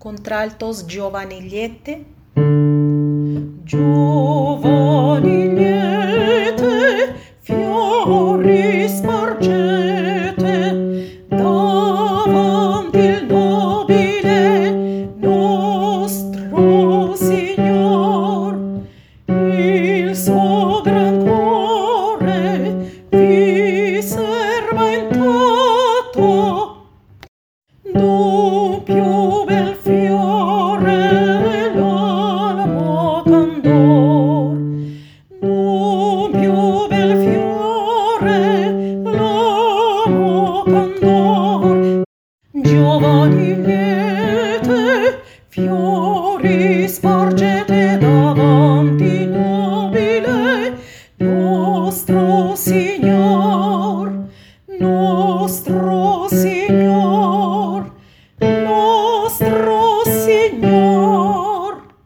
Contraltos giovani liete. Giovani liete, fiori spargete, davanti il nobile nostro Signor. Il suo gran cuore vi serva intatto, d'un più bel fiore l'almo candor, d'un più bel fiore l'almo candor. Giovani liete, fiori spargete davanti nobile nostro Signor, nostro Signor, nostro